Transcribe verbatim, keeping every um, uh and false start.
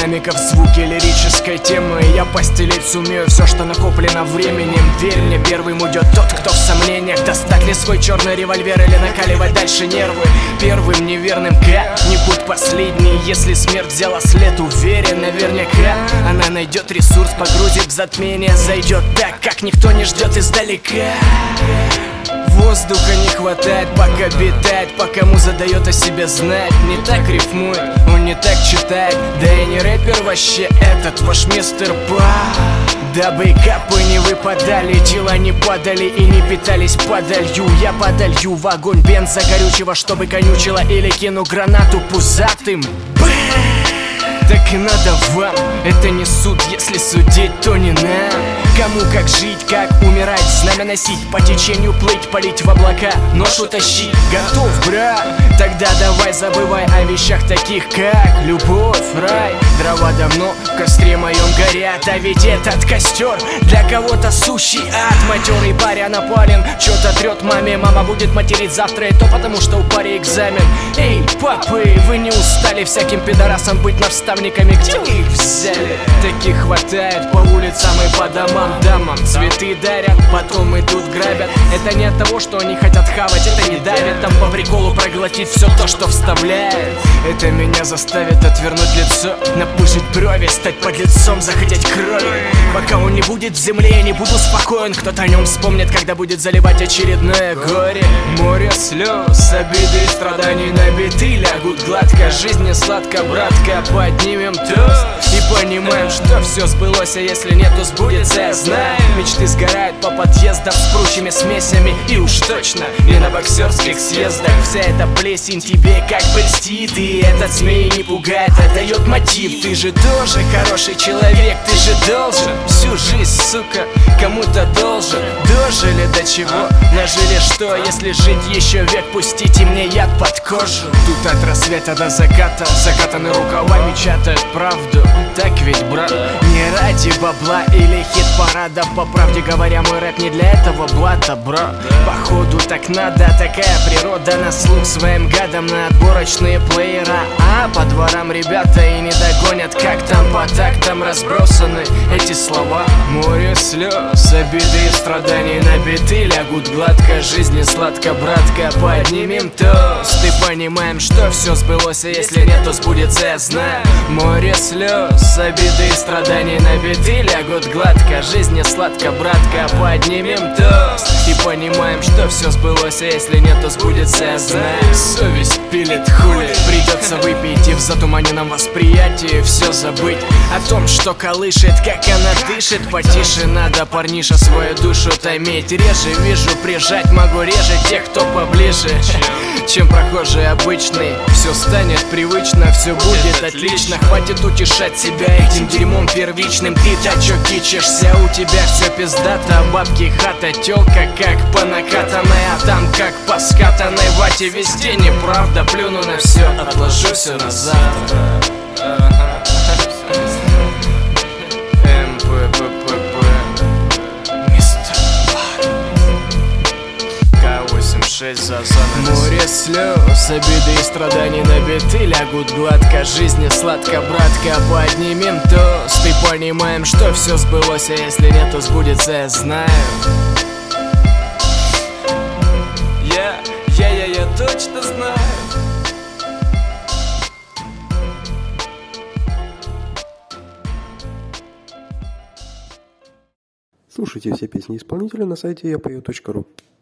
динамиков, звуки лирической темы. Я постелить сумею все, что накоплено временем. Верь мне, первым уйдет тот, кто в сомнениях. Достать ли свой черный револьвер или накаливать дальше нервы? Первым неверным К, не путь последний. Если смерть взяла след, уверен, наверняка она найдет ресурс, погрузит в затмение. Зайдет так, как никто не ждет издалека. Воздуха не хватает, пока битает, пока муза дает о себе знать. Не так рифмует, он не так читает. Да и не рэпер вообще этот ваш мистер Па. Дабы капы не выпадали, тела не падали и не питались подолью. Я подолью в огонь бенза горючего, чтобы конючило, или кину гранату пузатым. Бэм! Так и надо вам, это не суд, если судить, то не нам. Кому как жить, как умирать, знамя носить, по течению плыть, палить в облака, нож утащить. Готов, брат? Тогда давай забывай о вещах таких, как любовь, рай. Дрова давно в костре моем горят, а ведь этот костер для кого-то сущий ад. Матерый паря напален, что-то трет маме. Мама будет материть завтра, и то потому, что у пари экзамен. Эй, папы, вы не устали всяким пидорасам быть наставниками? Где вы их взяли? Таких хватает по улицам и по домам. Дамам цветы дарят, потом идут грабят. Это не от того, что они хотят хавать, это не давит. Там по приколу проглотить все то, что вставляет. Это меня заставит отвернуть лицо, напушить брови, стать под лицом, захотеть крови. Пока он не будет в земле, я не буду спокоен. Кто-то о нем вспомнит, когда будет заливать очередное горе. Море слез, обиды и страданий набиты, лягут гладко. Жизнь не сладко, братка, поднимем тост и понимаем, что все сбылось, а если нет, то сбудется. Я знаю, мечты сгорают по подъездам с прочими смесями. И уж точно не на боксерских съездах. Вся эта плесень тебе как бы льстит, и этот змей не пугает, а дает мотив. Ты же тоже хороший человек, ты же должен всю жизнь, сука, кому-то должен. Дожили до чего, нажили что? Если жить еще век, пустите мне яд под кожу. Тут от рассвета до заката закатаны рукавами чатают правду. Так ведь, брат, не ради бабла или хит-парадов. По правде говоря, мой рэп не для этого блата, бро. Походу так надо, такая природа. На слух своим гадам на отборочные плеера. А по дворам ребята и не догонят, как там по тактам разбросаны эти слова. Море слез, обиды и страданий набиты, лягут гладко. Жизнь не сладко, братка, поднимем тост и понимаем, что все сбылось, а если нет, то сбудется, я знаю. Море слез, обиды и страданий набиты, лягут гладко. Жизнь не сладко, братка, поднимем тост и понимаем, что все сбылось, а если нет, то сбудется, я знаю. Совесть пилит хули, придется выпить и в затуманенном восприятии все забыть. О том, что колышет, как она дышит. Потише надо, парниша, свою душу томить. Реже вижу, прижать могу реже тех, кто поближе, чем прохожий обычный. Все станет привычно, все будет отлично. Хватит утешать себя этим дерьмом первичным. Ты-то чё кичишься, у тебя все пиздато. Бабки, хата, тёлка как по накатанной, а там как по скатанной вате. Везде неправда, плюну на все, отложу все на завтра. Море слез, обиды и страданий набиты, лягут гладко. Жизнь не сладко, братка, поднимем тост и понимаем, что все сбылось, а если нет, то сбудется, я знаю. Я, я, я, я точно знаю. Слушайте все песни исполнителя на сайте я пою точка ру.